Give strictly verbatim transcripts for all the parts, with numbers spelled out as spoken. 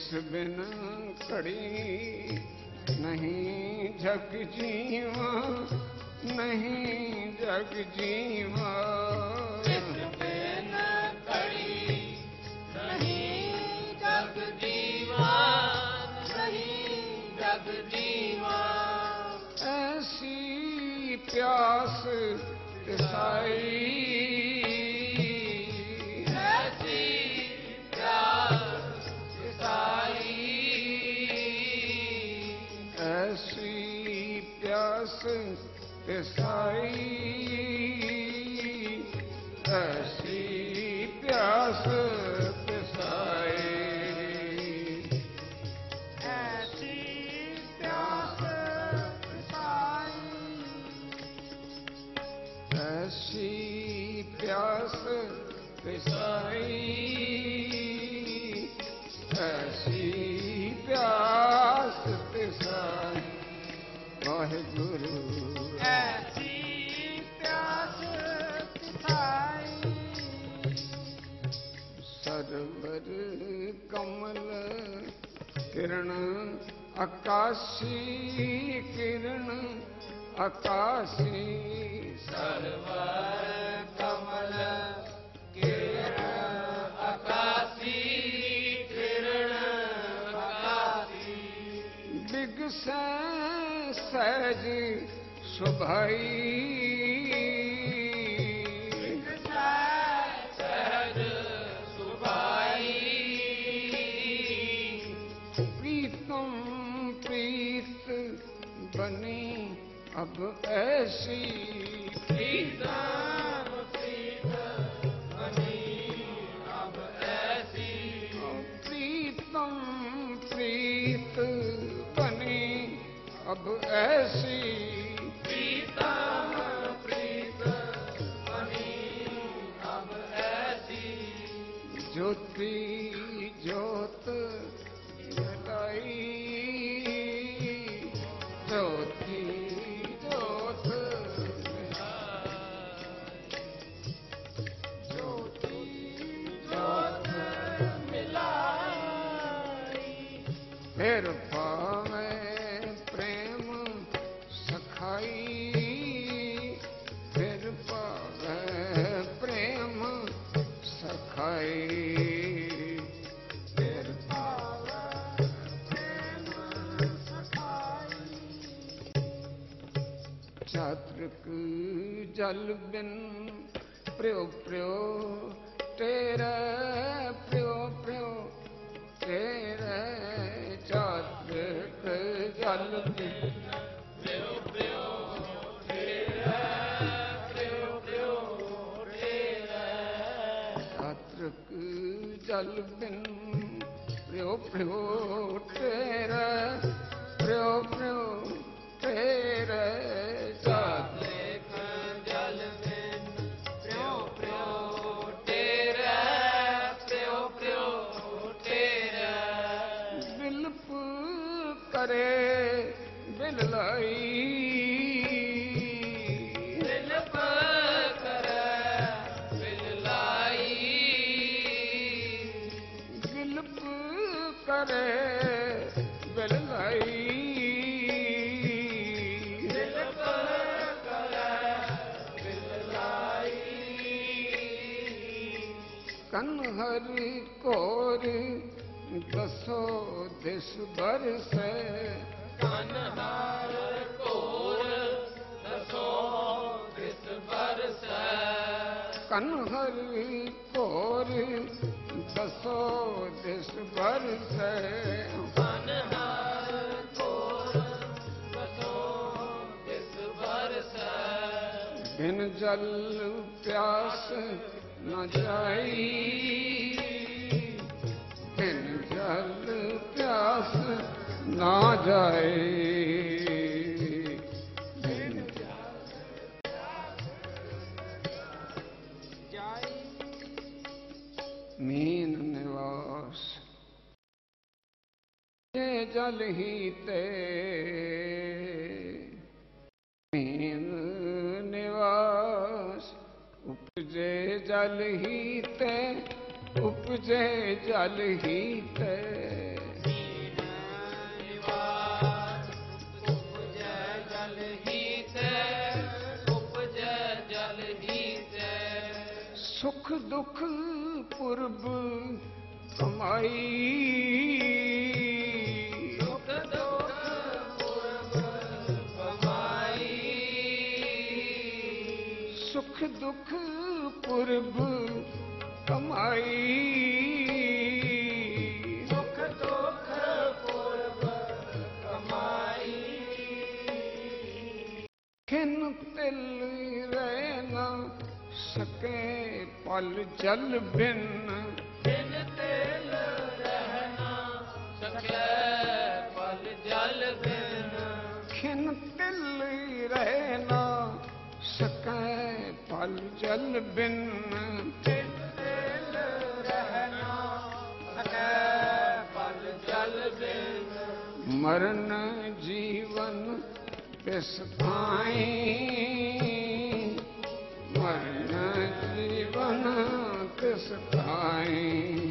बिन घड़ी नहीं जग जीवा, नहीं जग जीवा। जिस बिन घड़ी नहीं जग जीवा, नहीं जग जीवा। ऐसी प्यास तिसाई, तिसाई ऐसी प्यास तिसाई, ऐसी प्यास तिसाई, ऐसी प्यास तिसाई, ऐसी प्यास तिसाई। वाहिगुरु ऐसी प्यास तिसाई। सरवर कमल किरण आकाशी, किरण आकाशी। सरवर कमल किरण आकाशी, किरण आकाशी। बिगसै सहज सुभाई, सहज सुभाई। प्रीतम प्रीत बनी अब ऐसी, प्रीतम प्रीत बनी अब ऐसी। प्रीतम प्रीत बनी अब ऐसी, प्रीतम प्रीत बनी अब ऐसी। ज्योति ज्योत जलाई, ज्योति ज्योत ज्योति ज्योत मिलाई। फिर पावे प्रेम सखाई, फिर पावे प्रेम सखाई, फिर पावे प्रेम सखाई। चातृक जल बिन प्रियो प्रियो तेरे, प्रियो प्रियो तेरे। चातृक जल बिन प्रियो प्रियो तेरे, प्रियो प्रियो तेरे। चातृक जल बिन प्रियो प्रियो तेरे, प्रियो प्रियो तेरे। चातृक जल बिन प्रियो प्रियो तेरे, प्रियो प्रियो तेरे। बिलप करे बिललाई, बिलप करे बिललाई। बिलप करे बिललाई, बिलप करे बिललाई। कन्हर कोर दसो दिस बरसै, कन्हर कोर दसो दिस बरसै। कन्हर कोर दसो दिस बरसै। कन्हर कोर दसो दिस बरसै। बिन जल प्यास न जाई, बिन जल प्यास ना जाए। बिन जल जाई। मीन निवास ये जल ही ते, मीन निवास उपजे जल ही ते, उपजे जल ही ते। ਦੁਖ ਪੁਰਬ ਕਮਾਈ, ਸੁਖ ਦੁਖ ਪੁਰਬ ਕਮਾਈ, ਸੁਖ ਦੁਖ ਪੁਰਬ ਕਮਾਈ, ਸੁਖ ਦੁਖ ਪੁਰਬ ਕਮਾਈ, ਖਿਨ ਤਿਲ ਰਹਿ ਨਾ ਸਕੇ ਪਲ ਜਲ ਬਿਨ, ਬਿਨ ਤੇਲ ਰਹਿ ਨਾ ਸਕੈ ਪਲ ਜਲ ਬਿਨ, ਖਿਨ ਤਿਲ ਰਹਿ ਨਾ ਸਕੈ ਪਲ ਜਲ ਬਿਨ, ਬਿਨ ਤੇਲ ਰਹਿ ਨਾ ਸਕੈ ਪਲ ਜਲ ਬਿਨ, ਮਰਨ ਜੀਵਨ ਤਿਸ ਥਾਈ, ਮਰਨ ਜੀਵਨ ਤਿਸ ਥਾਈ,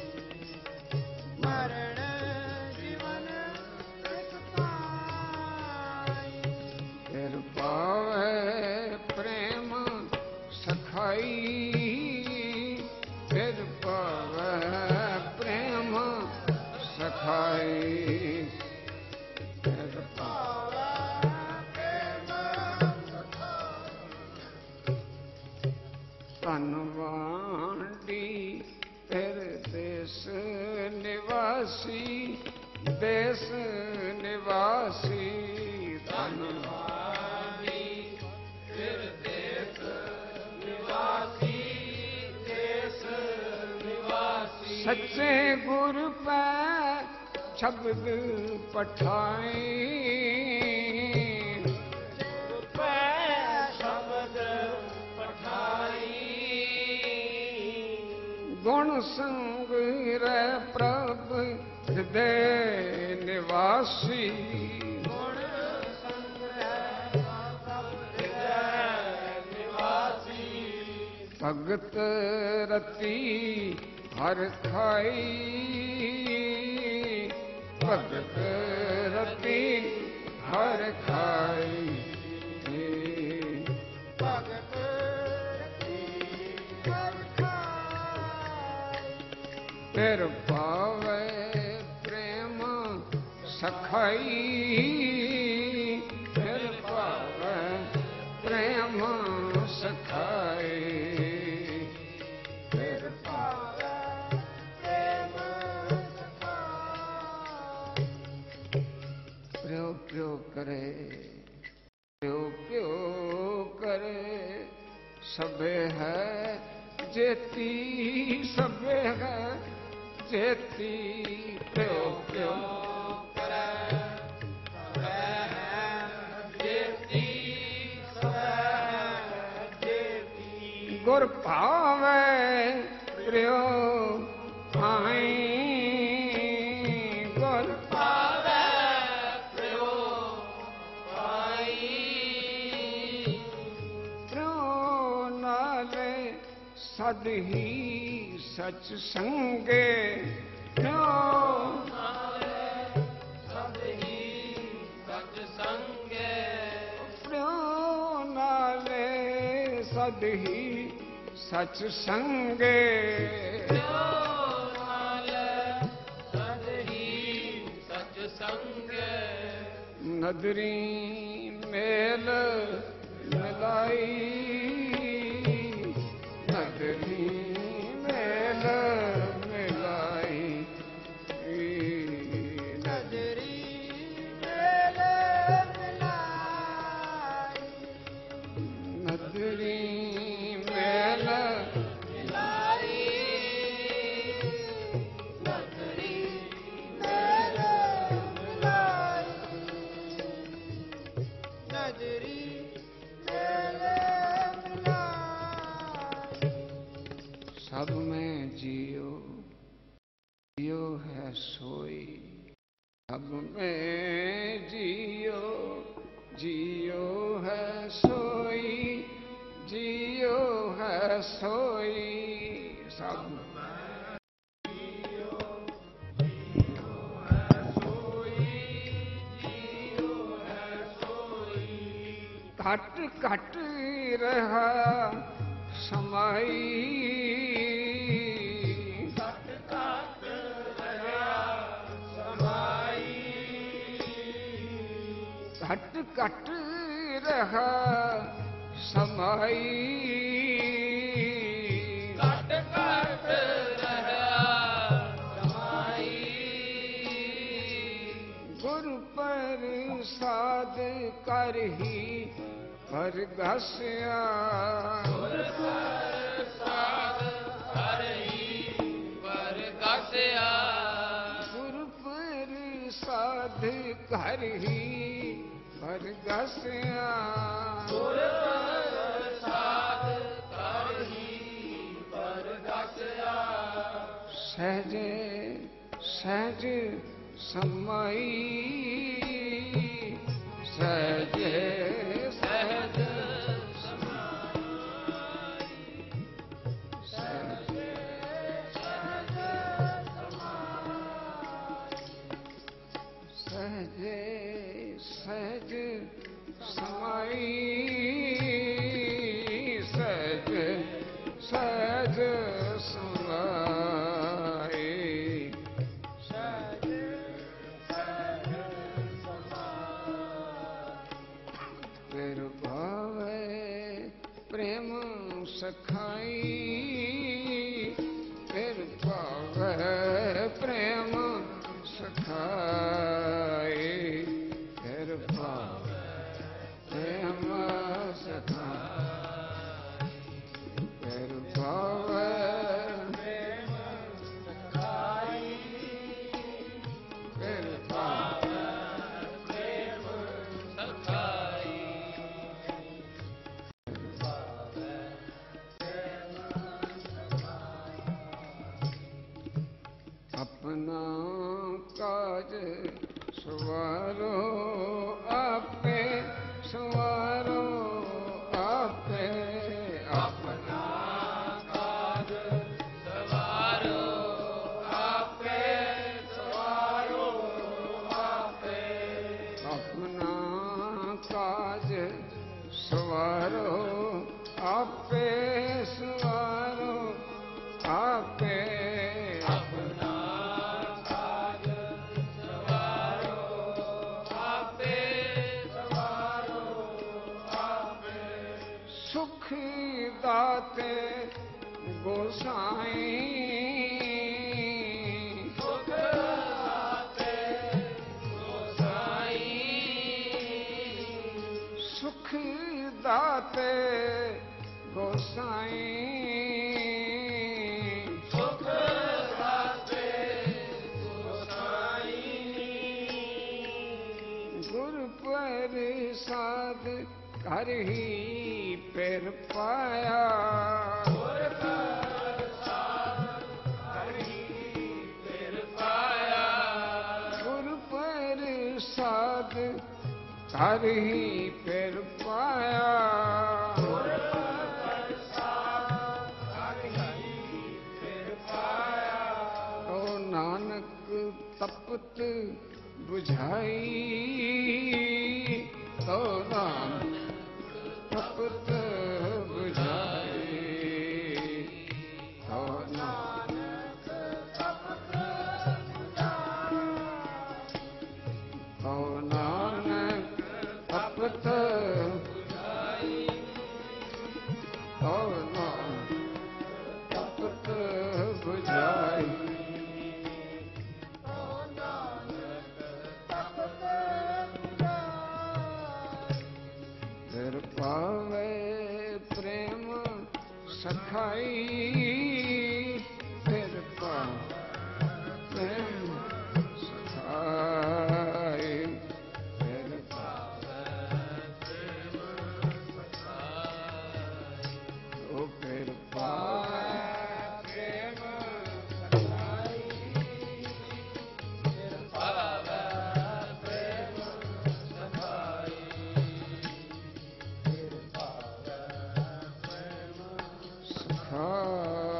ਮਰਨ ਜੀਵਨ ਤਿਸ ਥਾਈ, ਫਿਰ ਪਾਵੈ ਪ੍ਰੇਮ ਸਖਾਈ, ਫਿਰ ਪਾਵੈ ਪ੍ਰੇਮ ਸਖਾਈ, ਫਿਰ ਪਾਵੈ ਧਨਵਾਂਡੀ ਫਿਰ ਦੇਸ ਨਿਵਾਸੀ, ਦੇਸ ਨਿਵਾਸੀ, ਧਨਵਾਂਡੀ ਫਿਰ ਦੇਸ ਨਿਵਾਸੀ, ਦੇਸ ਨਿਵਾਸੀ, ਸੱਚੇ ਗੁਰ ਪੈ ਸ਼ਬਦ ਪਠਾਈ, ਪੈ ਸ਼ਬਦ ਪਠਾਈ, ਗੁਣ ਸੰਗ ਰਹਿ ਪ੍ਰਭ ਹਿਰਦੈ ਨਿਵਾਸੀ, ਗੁਣ ਸੰਗ੍ਰਹਿ ਸਭ ਹਿਰਦੈ ਨਿਵਾਸੀ, ਭਗਤ ਰਤੀ ਹਰ ਖਾਈ, ਭਗਤ ਰਤੀ ਹਰ ਖਾਈ, ਭਗਤ ਰਤੀ ਹਰਿ ਖਾਈ, ਫਿਰ ਪਾਵੈ ਪ੍ਰੇਮ ਸਖਾਈ, ਫਿਰ ਪਾਵੈ ਪ੍ਰੇਮ ਸਖਾਈ, ਫਿਰ ਪਾਵੈ ਪ੍ਰੇਮ ਸਖਾਈ, ਪਿਓ ਪਿਓ ਕਰੇ, ਪਿਓ ਪਿਓ ਕਰੇ, ਸਭੇ ਹੈ ਜੇਤੀ, ਸਭੇ ਹੈ ਜੇਤੀ, ਪਿਓ ਪਿਓ ਕਰੈ ਸਭੈ ਜੇਤੀ, ਸਭੈ ਜੇਤੀ, ਗੁਰ ਭਾਵੈ ਪ੍ਰਿਓ ਆਈ, ਗੁਰ ਪਾਵੈ ਪ੍ਰਯੋ ਪਾਈ, ਪ੍ਰਿਓ ਨਾਲੇ ਸਦ ਹੀ ਸਚ ਸੰਗੇ, ਪ੍ਰਿਓ ਨਾਲੇ ਸਦ ਹੀ ਸਚ ਸੰਗੇ, ਪ੍ਰਿਓ ਨਾਲੇ ਸਦ ਹੀ ਸਚ ਸੰਗੇ, ਪ੍ਰਯੋ ਨਾਲੇ ਸਦ ਹੀ ਸਚ ਸੰਗੇ, ਨਦਰੀ ਮੇਲ ਮਿਲਾਈ, ਨਦਰੀ ਮੇਲ ਮਿਲਾਈ, ਨਜ਼ਰੀ ਮੇਲ ਮਿਲਾਈ, ਨਦਰੀ ਮੇਲ ਮਿਲਾਈ, ਨਜ਼ਰੀ ਮੇਲ ਮਿਲਾਈ, ਨਜ਼ਰੀ ਮੇਲ ਮਿਲਾਈ, ਸਭ ਮੈਂ ਜਿਉ, ਜਿਉ ਹੈ ਸੋਈ, ਸਭ ਮੈਂ ਜਿਉ, ਜਿਉ ਹੈ ਸੋਈ, ਜਿਉ ਹੈ ਸੋਈ, ਸਭ ਘਟ ਘਟ ਰਹਾ ਸਮਾਈ ਘਟ ਘਟ ਰਹਾ ਸਮਾਈ ਘਟ ਘਟ ਰਹਾ ਸਮਾਈ ਘਟ ਘਟ ਰਹਾ ਸਮਾਈ ਗੁਰ ਪ੍ਰਸਾਦ ਕਰ ਹੀ ਪਰਗਾਸਿਆ ਗੁਰ ਪ੍ਰਸਾਦ ਕਰ ਹੀ ਪਰਗਾਸਿਆ ਗੁਰ ਪ੍ਰਸਾਦ ਕਰ ਹੀ ਪਰਗਾਸਿਆ ਗੁਰ ਪ੍ਰਸਾਦ ਕਰ ਹੀ ਪਰਗਾਸਿਆ ਸਹਜੇ ਸਹਜ ਸਮਾਈ ਸਹਜੇ ਸਹਿਜ ਸਹਜੇ ਸਹਜ ਸਮਾਈ ਸਹਜ ਸਹਜ ਸਮਾਈ ਤੇਰੇ ਭਾਵੇ ਪ੍ਰੇਮ ਸਖਾਈ ਤੇਰੇ ਭਾਵੇ ਪ੍ਰੇਮ ਸਖਾਈ ਤੇਰੇ ਭਾਵੇ ਪ੍ਰੇਮ ਸਖਾਈ ਤੇਰੇ ਭਾਵੇ ਪ੍ਰੇਮ ਸਖਾਈ ਤੇਰੇ ਭਾਵੇ ਪ੍ਰੇਮ ਸਖਾਈ ਆਪਣਾ ਕਾਜ ਸਵਾਰੋ ਆਪੇ ਸਵਾਰੋ ਆਪੇ ਆਪਣਾ ਕਾਜ ਸਵਾਰੋ ਆਪੇ ਸਵਾਰੋ ਆਪੇ ਆਪਣਾ ਕਾਜ ਸਵਾਰੋ ਆਪੇ ਸਵਾਰੋ ਆਪੇ ਆਪਣਾ ਕਾਜ ਸਵਾਰੋ ਆਪੇ ਸਵਾਰੋ ਆਪੇ ਸੁਖ ਦਾਤੇ ਗੋਸਾਈ ਸੁਖ ਦਾਤੇ ਗੋਸਾਈ ਸੁਖ ਦਾਤੇ ਗੋਸਾਈ ਸੁਖ ਦਾਤੇ ਗੋਸਾਈ ਗੁਰ ਪ੍ਰਸਾਦ ਕਰ ਹੀ ਪਿਰ ਪਾਇਆ ਗੁਰ ਪ੍ਰਸਾਦ ਕਰ ਹੀ ਫਿਰ ਪਾਇਆ ਗੁਰ ਪ੍ਰਸਾਦ ਕਰ ਹੀ ਪਿਰ ਪਾਇਆ ਗੁਰ ਪ੍ਰਸਾਦ ਕਰ ਹੀ ਫਿਰ ਪਾਇਆ ਓ ਨਾਨਕ ਤਪਤ ਬੁਝਾਈ ਤੋ ਨਾਨਕ ਤਪਤ ਬੁਝਾਈ ਤੋ ਨਾਨਕ ਤਪਤ ਬੁਝਾਈ ਤੋ ਨਾਨਕ ਤਪਤ ਬੁਝਾਈ ਤੋ ਨਾਨਕ ਤਪਤ ਬੁਝਾਈ ਫਿਰ ਪਾਵੇ ਪ੍ਰੇਮ ਸਖਾਈ ਫਿਰ ਪਾਵੇ ਪ੍ਰੇਮ ਸਖਾਈ ਫਿਰ ਪਾਵੇ ਉਹ ਫਿਰ ਪਾਵੇ ਪ੍ਰੇਮ ਪਾਵੈ ਪ੍ਰੇਮ ਸਖਾਈ ਸਖਾਈ